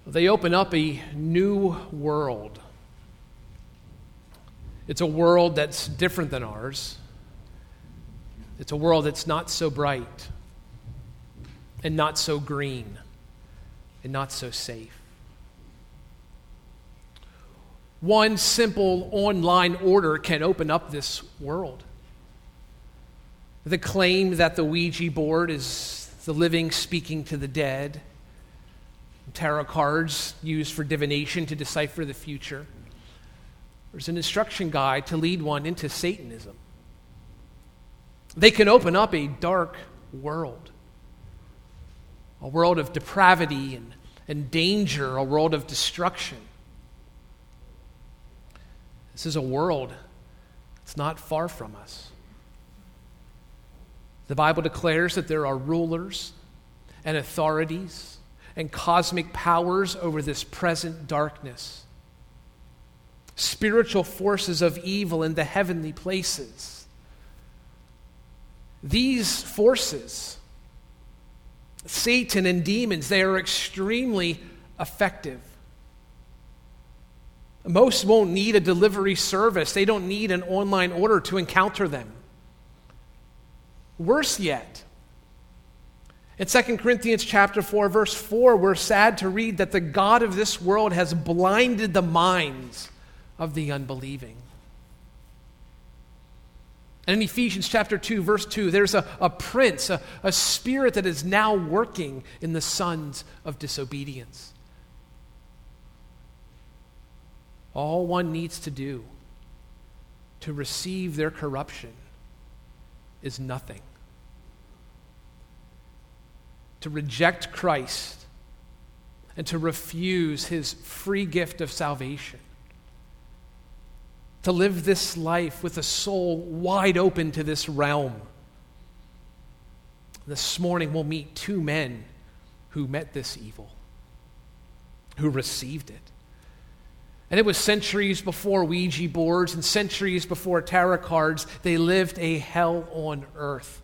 They open up a new world. It's a world that's different than ours. It's a world that's not so bright and not so green and not so safe. One simple online order can open up this world. The claim that the Ouija board is the living speaking to the dead, tarot cards used for divination to decipher the future. There's an instruction guide to lead one into Satanism. They can open up a dark world, a world of depravity and danger, a world of destruction. This is a world that's not far from us. The Bible declares that there are rulers and authorities and cosmic powers over this present darkness, spiritual forces of evil in the heavenly places. These forces, Satan and demons, they are extremely effective. Most won't need a delivery service. They don't need an online order to encounter them. Worse yet, in 2 Corinthians chapter 4, verse 4, we're sad to read that the God of this world has blinded the minds of the unbelieving. And in Ephesians chapter 2, verse 2, there's a prince, a spirit that is now working in the sons of disobedience. All one needs to do to receive their corruption is nothing. To reject Christ and to refuse his free gift of salvation. To live this life with a soul wide open to this realm. This morning we'll meet two men who met this evil, who received it. And it was centuries before Ouija boards and centuries before tarot cards. They lived a hell on earth.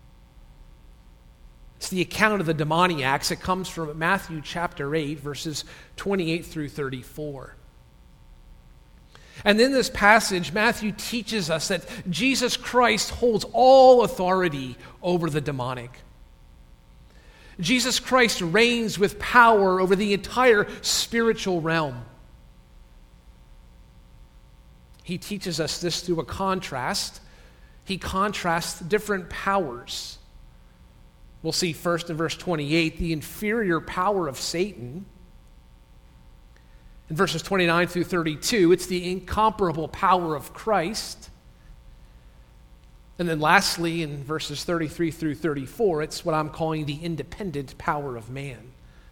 It's the account of the demoniacs. It comes from Matthew chapter 8, verses 28 through 34. And in this passage, Matthew teaches us that Jesus Christ holds all authority over the demonic. Jesus Christ reigns with power over the entire spiritual realm. He teaches us this through a contrast. He contrasts different powers. We'll see first in verse 28, the inferior power of Satan. In verses 29 through 32, it's the incomparable power of Christ. And then lastly, in verses 33 through 34, it's what I'm calling the independent power of man.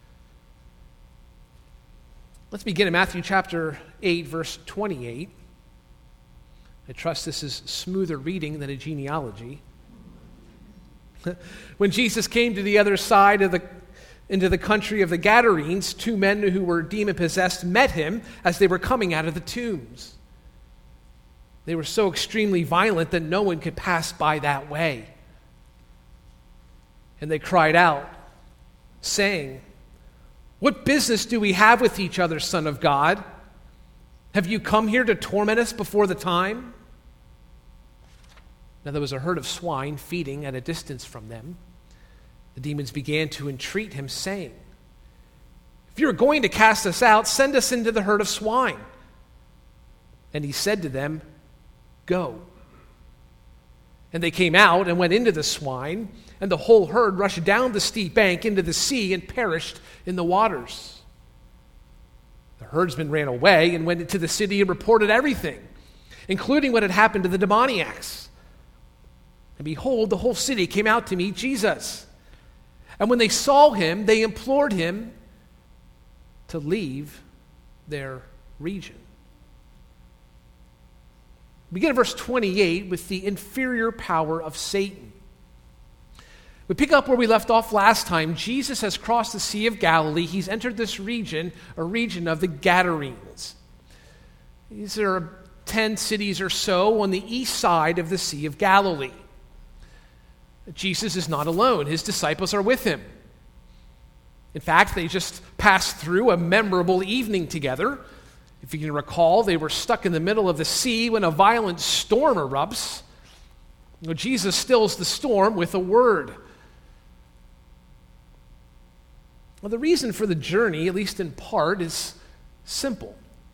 Let's begin in Matthew chapter 8, verse 28. I trust this is smoother reading than a genealogy. When Jesus came to the other side into the country of the Gadarenes, two men who were demon-possessed met him as they were coming out of the tombs. They were so extremely violent that no one could pass by that way. And they cried out, saying, "What business do we have with each other, Son of God? Have you come here to torment us before the time?" Now there was a herd of swine feeding at a distance from them. The demons began to entreat him, saying, "If you are going to cast us out, send us into the herd of swine." And he said to them, "Go." And they came out and went into the swine, and the whole herd rushed down the steep bank into the sea and perished in the waters. The herdsmen ran away and went into the city and reported everything, including what had happened to the demoniacs. And behold, the whole city came out to meet Jesus. And when they saw him, they implored him to leave their region. Begin at verse 28 with the inferior power of Satan. We pick up where we left off last time. Jesus has crossed the Sea of Galilee. He's entered this region, a region of the Gadarenes. These are 10 cities or so on the east side of the Sea of Galilee. Jesus is not alone. His disciples are with him. In fact, they just passed through a memorable evening together. If you can recall, they were stuck in the middle of the sea when a violent storm erupts. Jesus stills the storm with a word. Well, the reason for the journey, at least in part, is simple.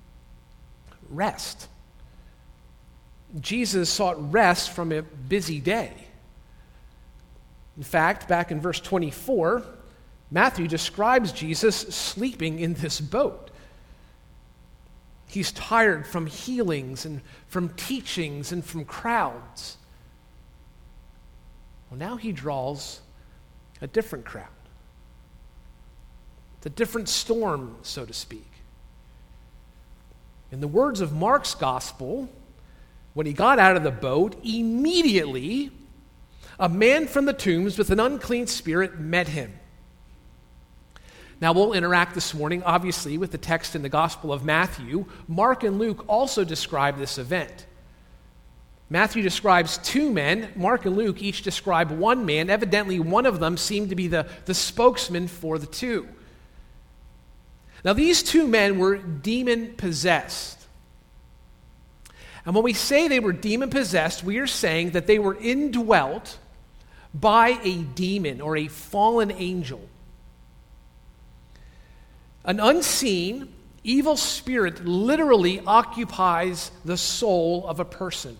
Rest. Jesus sought rest from a busy day. In fact, back in verse 24, Matthew describes Jesus sleeping in this boat. He's tired from healings and from teachings and from crowds. Well, now he draws a different crowd. It's a different storm, so to speak. In the words of Mark's gospel, when he got out of the boat, immediately a man from the tombs with an unclean spirit met him. Now, we'll interact this morning, obviously, with the text in the Gospel of Matthew. Mark and Luke also describe this event. Matthew describes two men. Mark and Luke each describe one man. Evidently, one of them seemed to be the spokesman for the two. Now, these two men were demon-possessed. And when we say they were demon-possessed, we are saying that they were indwelt by a demon or a fallen angel. An unseen, evil spirit literally occupies the soul of a person.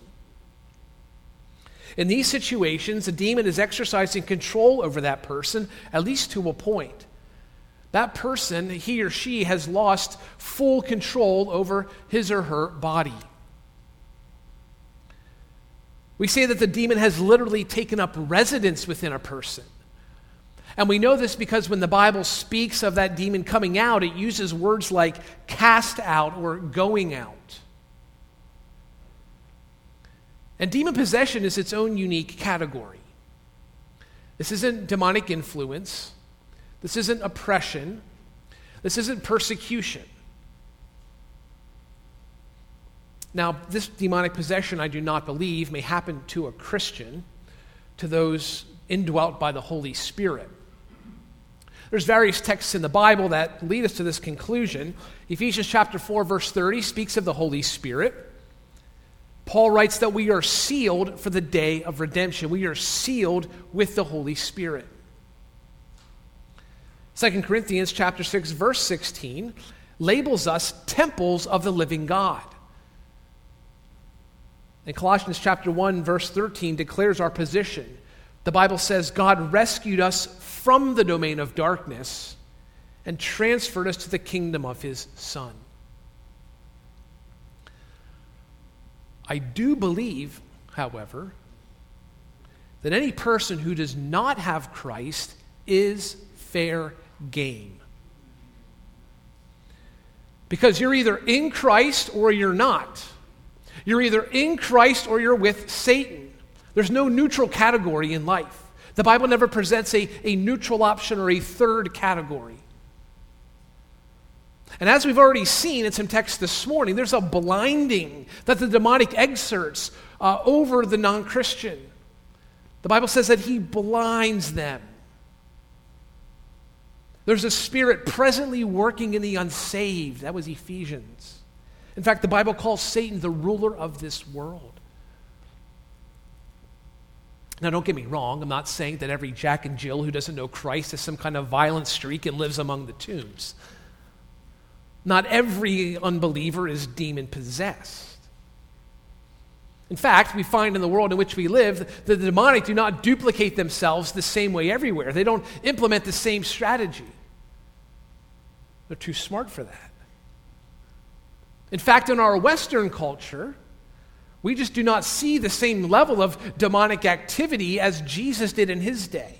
In these situations, a demon is exercising control over that person, at least to a point. That person, he or she, has lost full control over his or her body. We say that the demon has literally taken up residence within a person. And we know this because when the Bible speaks of that demon coming out, it uses words like cast out or going out. And demon possession is its own unique category. This isn't demonic influence. This isn't oppression. This isn't persecution. Now, this demonic possession, I do not believe, may happen to a Christian, to those indwelt by the Holy Spirit. There's various texts in the Bible that lead us to this conclusion. Ephesians chapter 4, verse 30 speaks of the Holy Spirit. Paul writes that we are sealed for the day of redemption. We are sealed with the Holy Spirit. 2 Corinthians chapter 6, verse 16 labels us temples of the living God. And Colossians chapter 1, verse 13 declares our position. The Bible says, God rescued us from the domain of darkness and transferred us to the kingdom of his Son. I do believe, however, that any person who does not have Christ is fair game. Because you're either in Christ or you're not. You're either in Christ or you're with Satan. There's no neutral category in life. The Bible never presents a neutral option or a third category. And as we've already seen in some texts this morning, there's a blinding that the demonic exerts over the non-Christian. The Bible says that he blinds them. There's a spirit presently working in the unsaved. That was Ephesians. In fact, the Bible calls Satan the ruler of this world. Now, don't get me wrong. I'm not saying that every Jack and Jill who doesn't know Christ has some kind of violent streak and lives among the tombs. Not every unbeliever is demon-possessed. In fact, we find in the world in which we live that the demonic do not duplicate themselves the same way everywhere. They don't implement the same strategy. They're too smart for that. In fact, in our Western culture, we just do not see the same level of demonic activity as Jesus did in his day.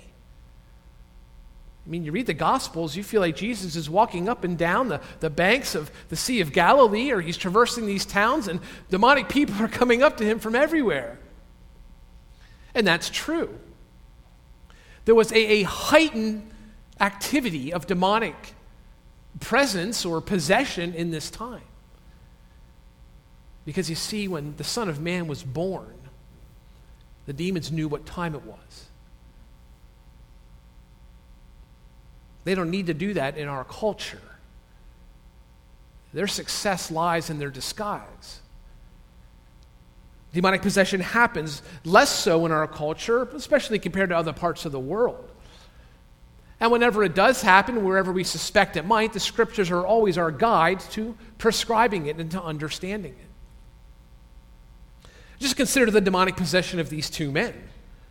I mean, you read the Gospels, you feel like Jesus is walking up and down the banks of the Sea of Galilee, or he's traversing these towns, and demonic people are coming up to him from everywhere. And that's true. There was a heightened activity of demonic presence or possession in this time. Because you see, when the Son of Man was born, the demons knew what time it was. They don't need to do that in our culture. Their success lies in their disguise. Demonic possession happens less so in our culture, especially compared to other parts of the world. And whenever it does happen, wherever we suspect it might, the Scriptures are always our guide to prescribing it and to understanding it. Just consider the demonic possession of these two men.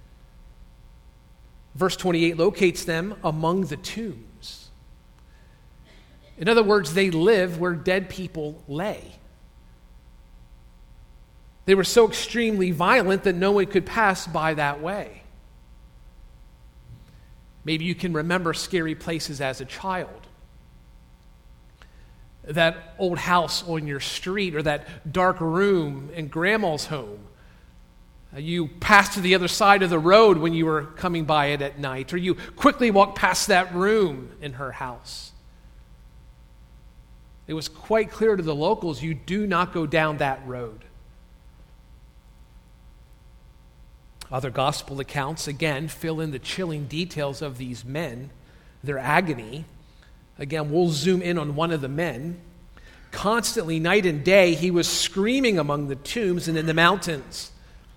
Verse 28 locates them among the tombs. In other words, they live where dead people lay. They were so extremely violent that no one could pass by that way. Maybe you can remember scary places as a child. That old house on your street, or that dark room in grandma's home. You passed to the other side of the road when you were coming by it at night, or you quickly walked past that room in her house. It was quite clear to the locals, you do not go down that road. Other gospel accounts, again, fill in the chilling details of these men, their agony. Again, we'll zoom in on one of the men. Constantly, night and day, he was screaming among the tombs and in the mountains.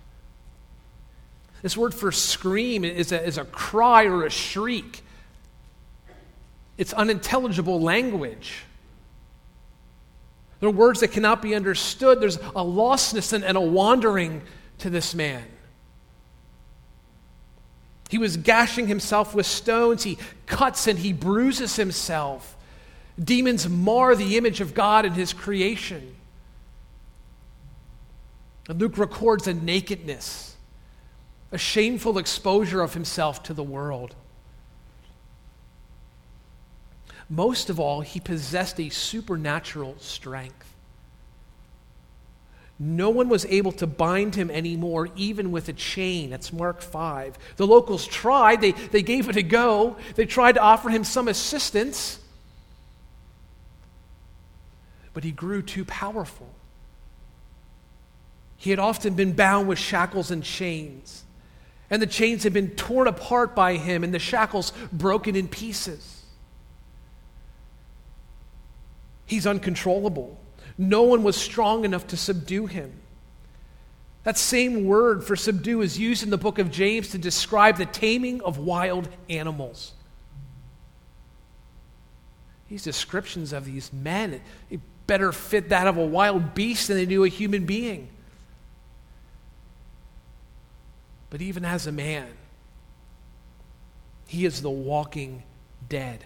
This word for scream is a cry or a shriek. It's unintelligible language. There are words that cannot be understood. There's a lostness and a wandering to this man. He was gashing himself with stones. He cuts and he bruises himself. Demons mar the image of God in his creation. And Luke records a nakedness, a shameful exposure of himself to the world. Most of all, he possessed a supernatural strength. No one was able to bind him anymore, even with a chain. That's Mark 5. The locals tried. They gave it a go. They tried to offer him some assistance. But he grew too powerful. He had often been bound with shackles and chains. And the chains had been torn apart by him and the shackles broken in pieces. He's uncontrollable. No one was strong enough to subdue him. That same word for subdue is used in the book of James to describe the taming of wild animals. These descriptions of these men, it better fit that of a wild beast than they do a human being. But even as a man, he is the walking dead.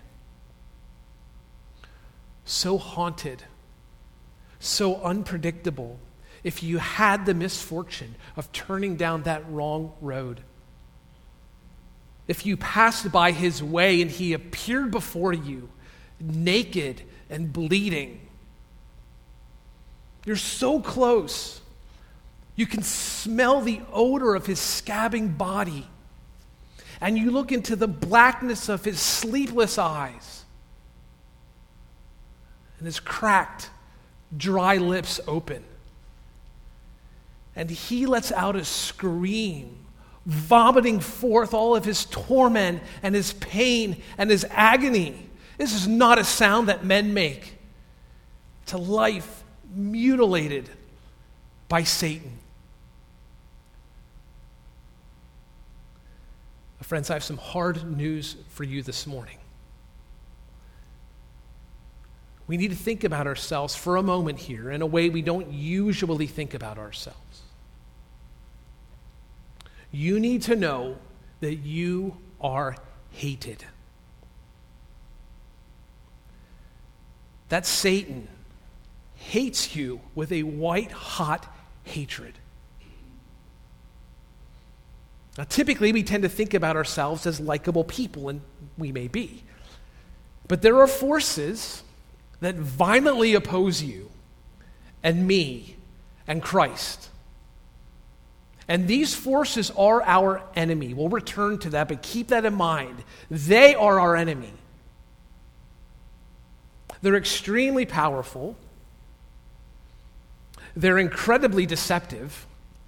So haunted, so unpredictable, if you had the misfortune of turning down that wrong road. If you passed by his way and he appeared before you, naked and bleeding. You're so close. You can smell the odor of his scabbing body. And you look into the blackness of his sleepless eyes. And his cracked, dry lips open. And he lets out a scream, vomiting forth all of his torment and his pain and his agony. This is not a sound that men make. It's a life mutilated by Satan. Friends, I have some hard news for you this morning. We need to think about ourselves for a moment here in a way we don't usually think about ourselves. You need to know that you are hated. That Satan hates you with a white-hot hatred. Now, typically, we tend to think about ourselves as likable people, and we may be. But there are forces that violently oppose you and me and Christ. And these forces are our enemy. We'll return to that, but keep that in mind. They are our enemy. They're extremely powerful. They're incredibly deceptive.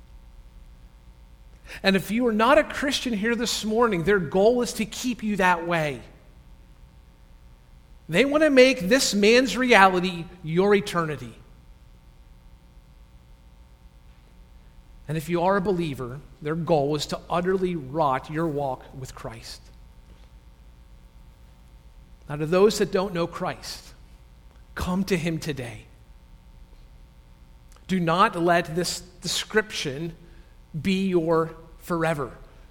And if you are not a Christian here this morning, their goal is to keep you that way. They want to make this man's reality your eternity. And if you are a believer, their goal is to utterly rot your walk with Christ. Now, to those that don't know Christ, come to him today. Do not let this description be your forever.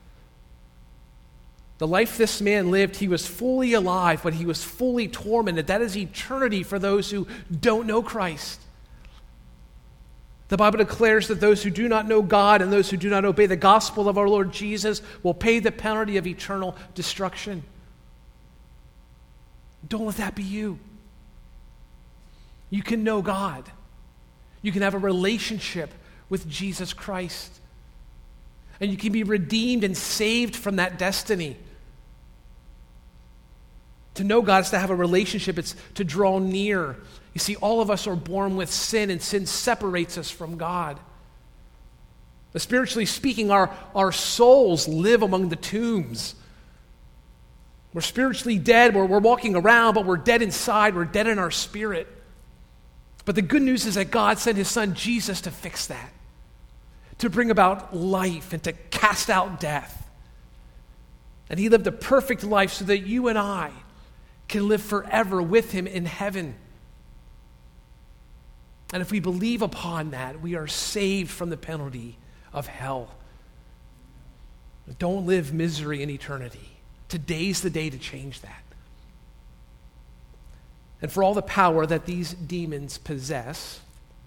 The life this man lived, he was fully alive, but he was fully tormented. That is eternity for those who don't know Christ. The Bible declares that those who do not know God and those who do not obey the gospel of our Lord Jesus will pay the penalty of eternal destruction. Don't let that be you. You can know God. You can have a relationship with Jesus Christ. And you can be redeemed and saved from that destiny. To know God is to have a relationship. It's to draw near. You see, all of us are born with sin, and sin separates us from God. But spiritually speaking, our souls live among the tombs. We're spiritually dead. We're walking around, but we're dead inside. We're dead in our spirit. But the good news is that God sent his son Jesus to fix that, to bring about life and to cast out death. And he lived a perfect life so that you and I can live forever with him in heaven. And if we believe upon that, we are saved from the penalty of hell. Don't live misery in eternity. Today's the day to change that. And for all the power that these demons possess,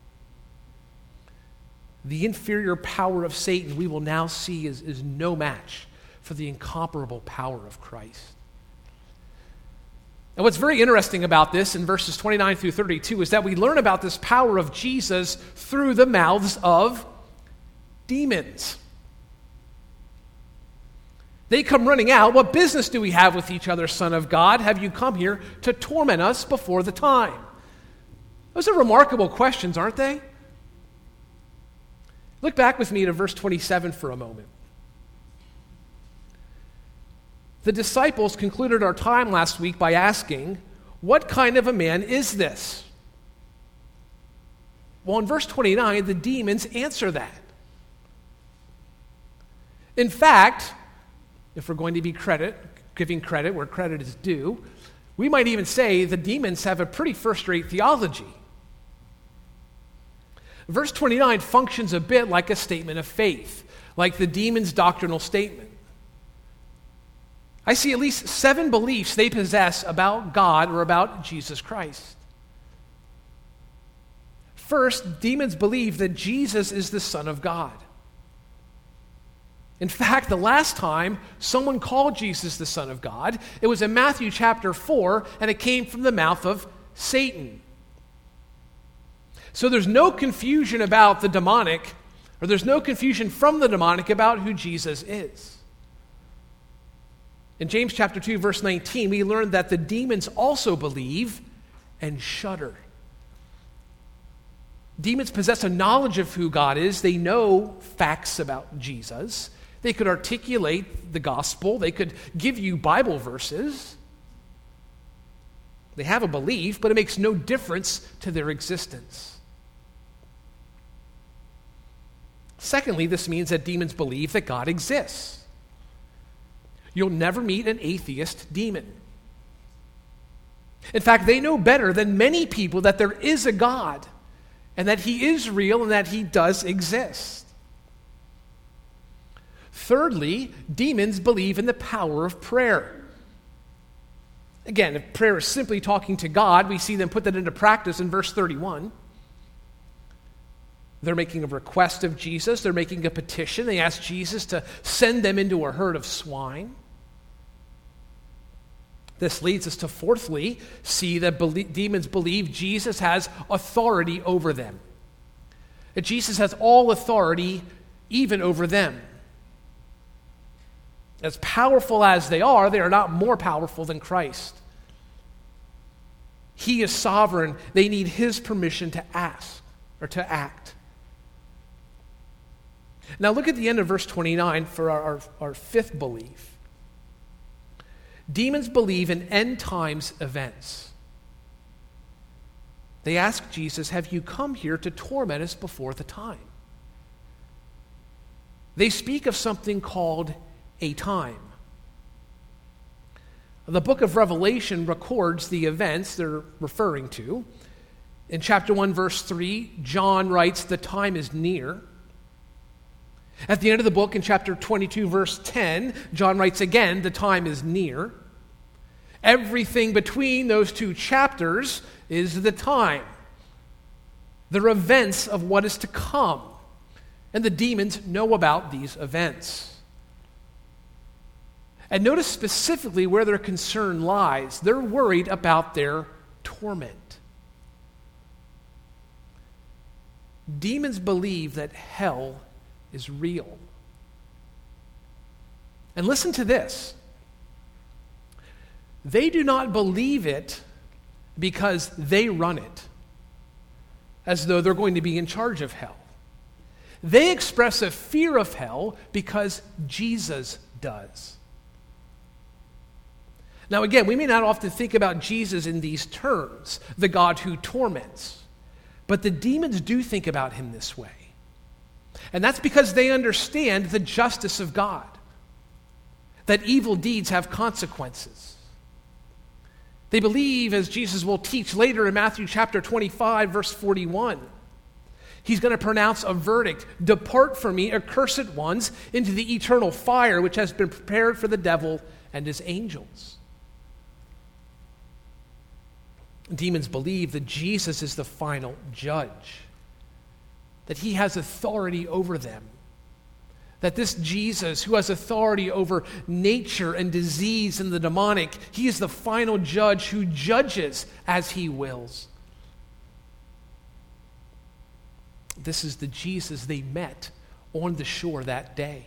the inferior power of Satan we will now see is no match for the incomparable power of Christ. And what's very interesting about this in verses 29 through 32 is that we learn about this power of Jesus through the mouths of demons. They come running out. What business do we have with each other, Son of God? Have you come here to torment us before the time? Those are remarkable questions, aren't they? Look back with me to verse 27 for a moment. The disciples concluded our time last week by asking, what kind of a man is this? Well, in verse 29, the demons answer that. In fact, if we're going to be giving credit where credit is due, we might even say the demons have a pretty first-rate theology. Verse 29 functions a bit like a statement of faith, like the demons' doctrinal statement. I see at least 7 beliefs they possess about God or about Jesus Christ. First, demons believe that Jesus is the Son of God. In fact, the last time someone called Jesus the Son of God, it was in Matthew chapter 4, and it came from the mouth of Satan. So there's no confusion about the demonic, or there's no confusion from the demonic about who Jesus is. In James chapter 2, verse 19, we learned that the demons also believe and shudder. Demons possess a knowledge of who God is. They know facts about Jesus. They could articulate the gospel. They could give you Bible verses. They have a belief, but it makes no difference to their existence. Secondly, this means that demons believe that God exists. You'll never meet an atheist demon. In fact, they know better than many people that there is a God and that he is real and that he does exist. Thirdly, demons believe in the power of prayer. Again, if prayer is simply talking to God, we see them put that into practice in verse 31. They're making a request of Jesus. They're making a petition. They ask Jesus to send them into a herd of swine. This leads us to fourthly, see that demons believe Jesus has authority over them. That Jesus has all authority even over them. As powerful as they are not more powerful than Christ. He is sovereign. They need his permission to ask or to act. Now look at the end of verse 29 for our fifth belief. Demons believe in end times events. They ask Jesus, "Have you come here to torment us before the time?" They speak of something called a time. The book of Revelation records the events they're referring to. In chapter 1, verse 3, John writes, "The time is near." At the end of the book, in chapter 22, verse 10, John writes again, "The time is near." Everything between those two chapters is the time. They're events of what is to come. And the demons know about these events. And notice specifically where their concern lies. They're worried about their torment. Demons believe that hell is real. And listen to this. They do not believe it because they run it, as though they're going to be in charge of hell. They express a fear of hell because Jesus does. Now again, we may not often think about Jesus in these terms, the God who torments, but the demons do think about him this way. And that's because they understand the justice of God, that evil deeds have consequences. They believe, as Jesus will teach later in Matthew chapter 25, verse 41, he's going to pronounce a verdict: "Depart from me, accursed ones, into the eternal fire which has been prepared for the devil and his angels." Demons believe that Jesus is the final judge, that he has authority over them, that this Jesus who has authority over nature and disease and the demonic, he is the final judge who judges as he wills. This is the Jesus they met on the shore that day.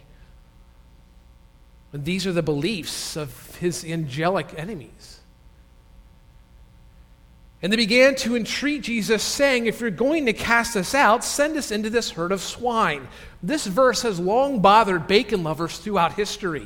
And these are the beliefs of his angelic enemies. And they began to entreat Jesus, saying, "If you're going to cast us out, send us into this herd of swine." This verse has long bothered bacon lovers throughout history.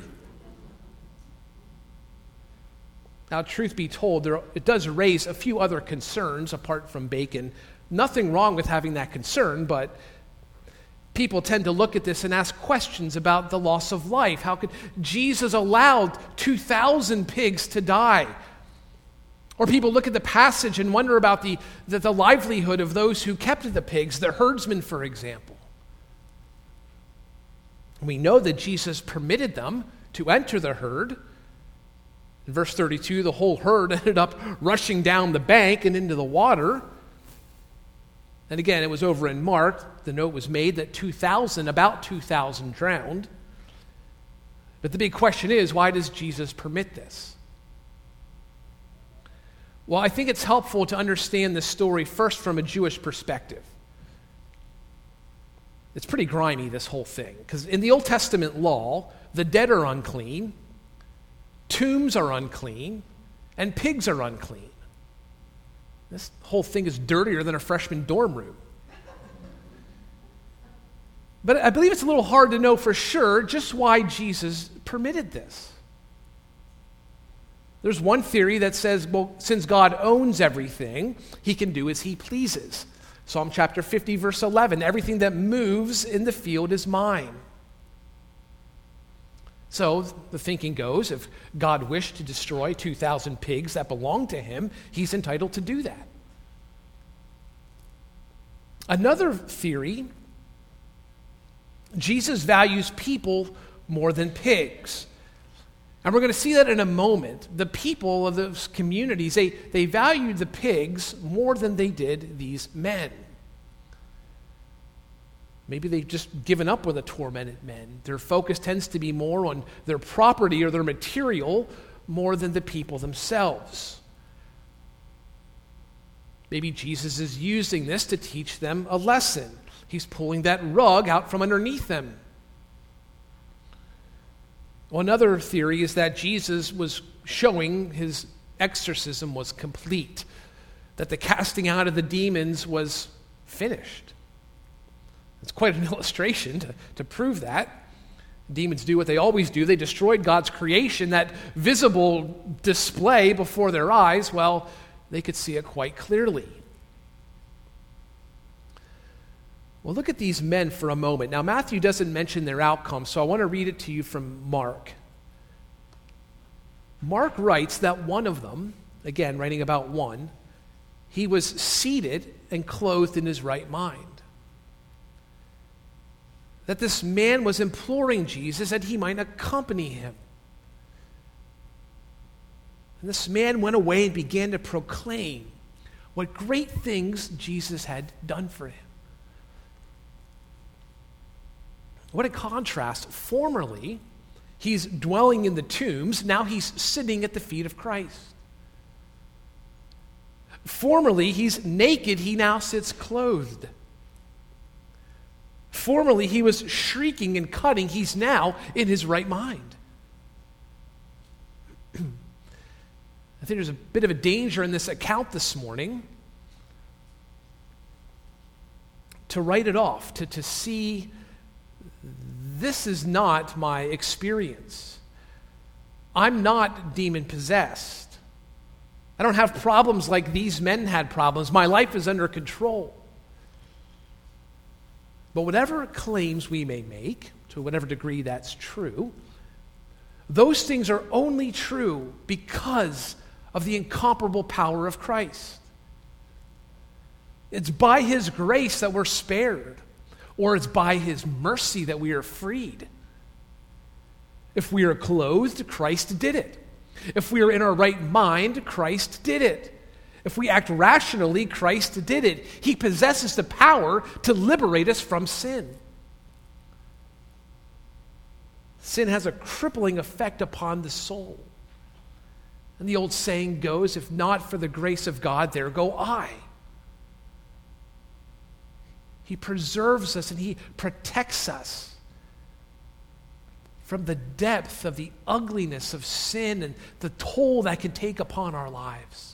Now, truth be told, it does raise a few other concerns apart from bacon. Nothing wrong with having that concern, but people tend to look at this and ask questions about the loss of life. How could Jesus allow 2,000 pigs to die? Or people look at the passage and wonder about the livelihood of those who kept the pigs, the herdsmen, for example. We know that Jesus permitted them to enter the herd. In verse 32, the whole herd ended up rushing down the bank and into the water. And again, it was over in Mark. The note was made that about 2,000 drowned. But the big question is, why does Jesus permit this? Well, I think it's helpful to understand this story first from a Jewish perspective. It's pretty grimy, this whole thing, because in the Old Testament law, the dead are unclean, tombs are unclean, and pigs are unclean. This whole thing is dirtier than a freshman dorm room. But I believe it's a little hard to know for sure just why Jesus permitted this. There's one theory that says, well, since God owns everything, he can do as he pleases. Psalm chapter 50, verse 11, "Everything that moves in the field is mine." So the thinking goes, if God wished to destroy 2,000 pigs that belong to him, he's entitled to do that. Another theory, Jesus values people more than pigs. And we're going to see that in a moment. The people of those communities, they valued the pigs more than they did these men. Maybe they've just given up with the tormented men. Their focus tends to be more on their property or their material more than the people themselves. Maybe Jesus is using this to teach them a lesson. He's pulling that rug out from underneath them. Well, another theory is that Jesus was showing his exorcism was complete, that the casting out of the demons was finished. It's quite an illustration to prove that. Demons do what they always do. They destroyed God's creation, that visible display before their eyes. Well, they could see it quite clearly. Well, look at these men for a moment. Now, Matthew doesn't mention their outcome, so I want to read it to you from Mark. Mark writes that one of them, again, writing about one, he was seated and clothed in his right mind. That this man was imploring Jesus that he might accompany him. And this man went away and began to proclaim what great things Jesus had done for him. What a contrast. Formerly, he's dwelling in the tombs. Now he's sitting at the feet of Christ. Formerly, he's naked. He now sits clothed. Formerly, he was shrieking and cutting. He's now in his right mind. I think there's a bit of a danger in this account this morning to write it off, to see this is not my experience. I'm not demon-possessed. I don't have problems like these men had problems. My life is under control. But whatever claims we may make, to whatever degree that's true, those things are only true because of the incomparable power of Christ. It's by His grace that we're spared, or it's by His mercy that we are freed. If we are clothed, Christ did it. If we are in our right mind, Christ did it. If we act rationally, Christ did it. He possesses the power to liberate us from sin. Sin has a crippling effect upon the soul. And the old saying goes, if not for the grace of God, there go I. He preserves us and He protects us from the depth of the ugliness of sin and the toll that can take upon our lives.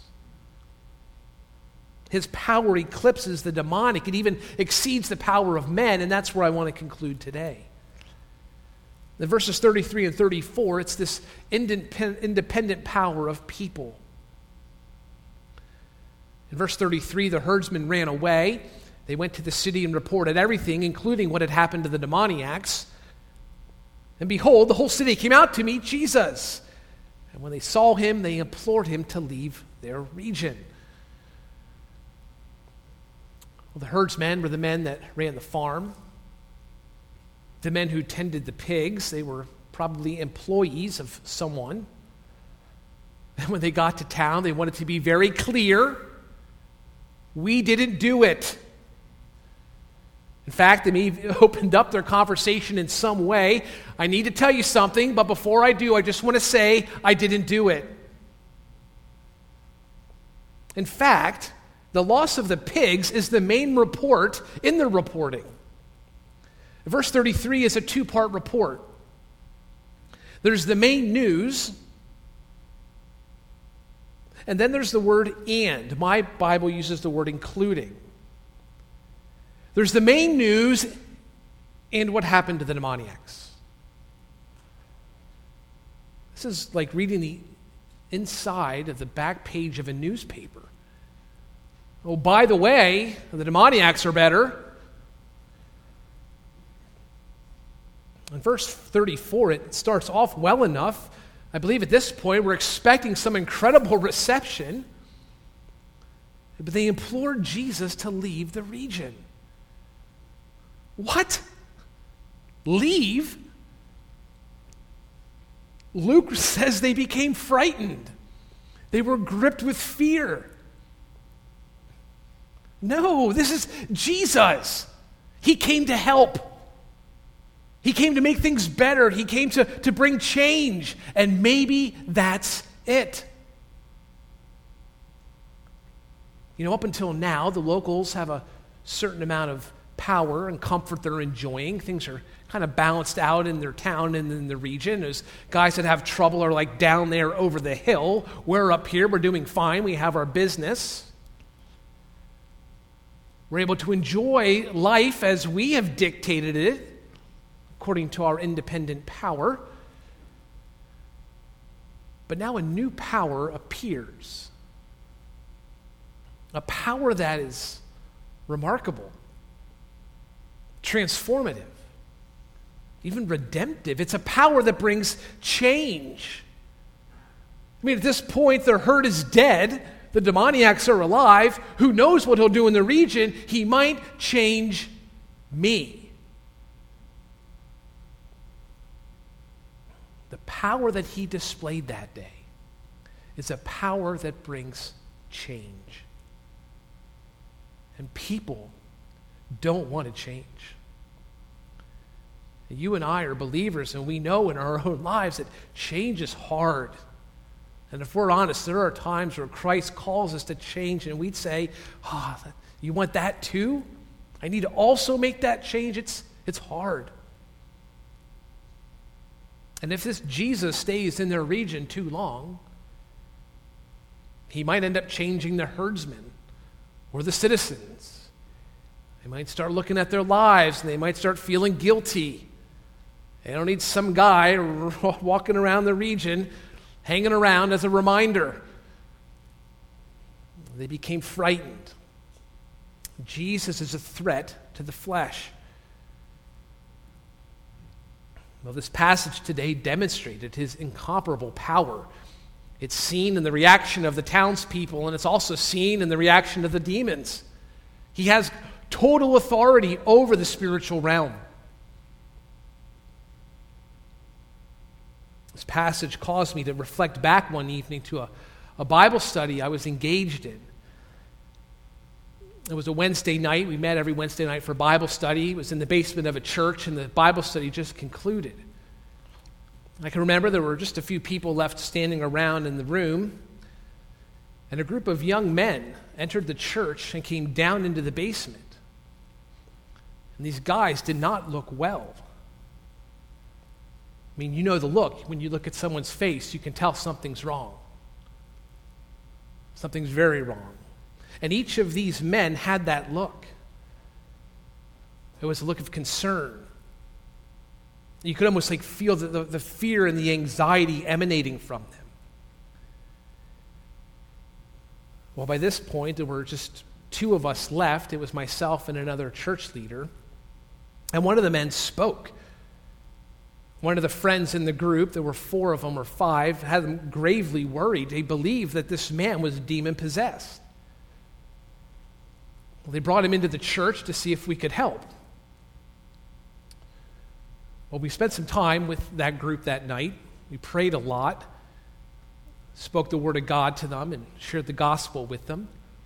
His power eclipses the demonic. It even exceeds the power of men, and that's where I want to conclude today. In verses 33 and 34, it's this independent power of people. In verse 33, the herdsmen ran away. They went to the city and reported everything, including what had happened to the demoniacs. And behold, the whole city came out to meet Jesus. And when they saw him, they implored him to leave their region. Well, the herdsmen were the men that ran the farm. The men who tended the pigs, they were probably employees of someone. And when they got to town, they wanted to be very clear. We didn't do it. In fact, they may have opened up their conversation in some way. I need to tell you something, but before I do, I just want to say I didn't do it. In fact, the loss of the pigs is the main report in the reporting. Verse 33 is a two-part report. There's the main news, and then there's the word and. My Bible uses the word including. There's the main news and what happened to the demoniacs. This is like reading the inside of the back page of a newspaper. Oh, by the way, the demoniacs are better. In verse 34, it starts off well enough. I believe at this point we're expecting some incredible reception. But they implored Jesus to leave the region. What? Leave? Luke says they became frightened. They were gripped with fear. No, this is Jesus. He came to help. He came to make things better. He came to bring change. And maybe that's it. You know, up until now, the locals have a certain amount of power and comfort they're enjoying. Things are kind of balanced out in their town and in the region. Those guys that have trouble are like down there over the hill. We're up here. We're doing fine. We have our business. We're able to enjoy life as we have dictated it, according to our independent power. But now a new power appears. A power that is remarkable. transformative, even redemptive. It's a power that brings change. I mean, at this point, the herd is dead. The demoniacs are alive. Who knows what he'll do in the region? He might change me. The power that he displayed that day is a power that brings change. And people don't want to change. And you and I are believers, and we know in our own lives that change is hard. And if we're honest, there are times where Christ calls us to change, and we'd say, you want that too? I need to also make that change. It's hard. And if this Jesus stays in their region too long, he might end up changing the herdsmen or the citizens. They might start looking at their lives, and they might start feeling guilty. They don't need some guy walking around the region hanging around as a reminder. They became frightened. Jesus is a threat to the flesh. Well, this passage today demonstrated his incomparable power. It's seen in the reaction of the townspeople, and it's also seen in the reaction of the demons. He has total authority over the spiritual realm. This passage caused me to reflect back one evening to a Bible study I was engaged in. It was a Wednesday night. We met every Wednesday night for Bible study. It was in the basement of a church, and the Bible study just concluded. I can remember there were just a few people left standing around in the room, and a group of young men entered the church and came down into the basement. And these guys did not look well. I mean, you know the look. When you look at someone's face, you can tell something's wrong. Something's very wrong. And each of these men had that look. It was a look of concern. You could almost feel the fear and the anxiety emanating from them. Well, by this point, there were just two of us left. It was myself and another church leader. And one of the men spoke. One of the friends in the group, there were 4 of them or 5, had them gravely worried. They believed that this man was demon-possessed. Well, they brought him into the church to see if we could help. Well, we spent some time with that group that night. We prayed a lot, spoke the word of God to them, and shared the gospel with them.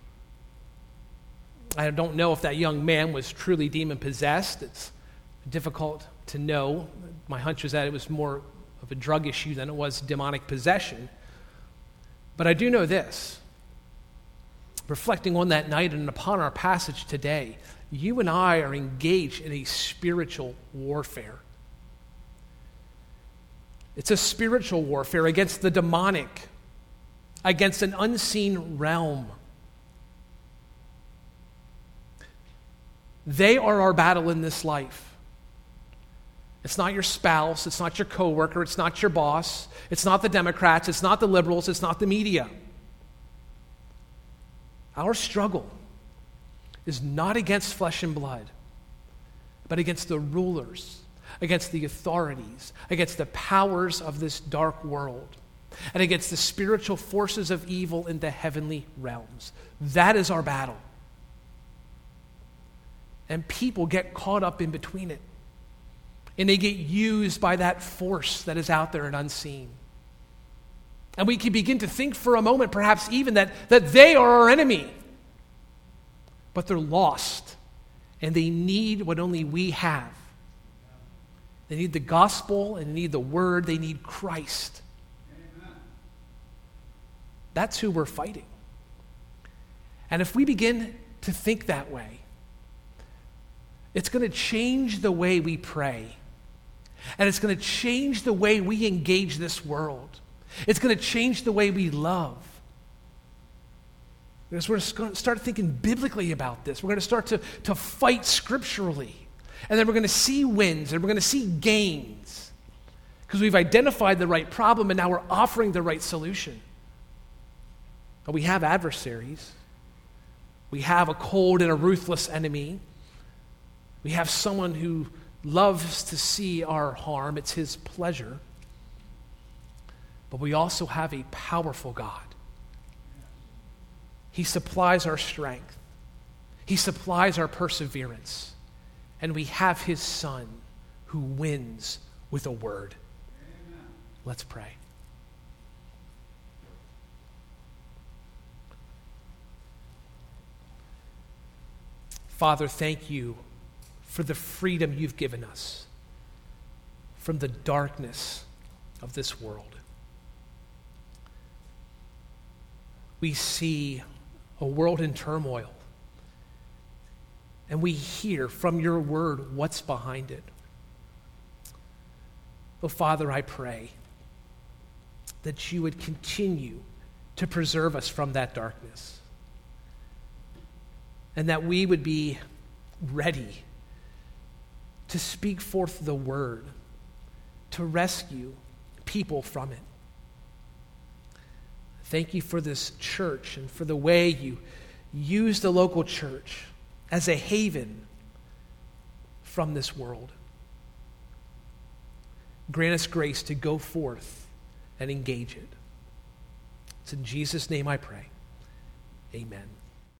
I don't know if that young man was truly demon-possessed. It's difficult to know. My hunch is that it was more of a drug issue than it was demonic possession. But I do know this. Reflecting on that night and upon our passage today, you and I are engaged in a spiritual warfare. It's a spiritual warfare against the demonic, against an unseen realm. They are our battle in this life. It's not your spouse, it's not your coworker, it's not your boss, it's not the Democrats, it's not the liberals, it's not the media. Our struggle is not against flesh and blood, but against the rulers, against the authorities, against the powers of this dark world, and against the spiritual forces of evil in the heavenly realms. That is our battle. And people get caught up in between it. And they get used by that force that is out there and unseen. And we can begin to think for a moment, perhaps even that they are our enemy. But they're lost. And they need what only we have. They need the gospel and they need the word. They need Christ. Amen. That's who we're fighting. And if we begin to think that way, it's going to change the way we pray. And it's going to change the way we engage this world. It's going to change the way we love. Because we're going to start thinking biblically about this. We're going to start to fight scripturally. And then we're going to see wins and we're going to see gains. Because we've identified the right problem and now we're offering the right solution. But we have adversaries. We have a cold and a ruthless enemy. We have someone who loves to see our harm. It's his pleasure. But we also have a powerful God. He supplies our strength. He supplies our perseverance. And we have his Son who wins with a word. Amen. Let's pray. Father, thank you for the freedom you've given us from the darkness of this world. We see a world in turmoil, and we hear from your word what's behind it. Oh, Father, I pray that you would continue to preserve us from that darkness, and that we would be ready to speak forth the word, to rescue people from it. Thank you for this church and for the way you use the local church as a haven from this world. Grant us grace to go forth and engage it. It's in Jesus' name I pray. Amen.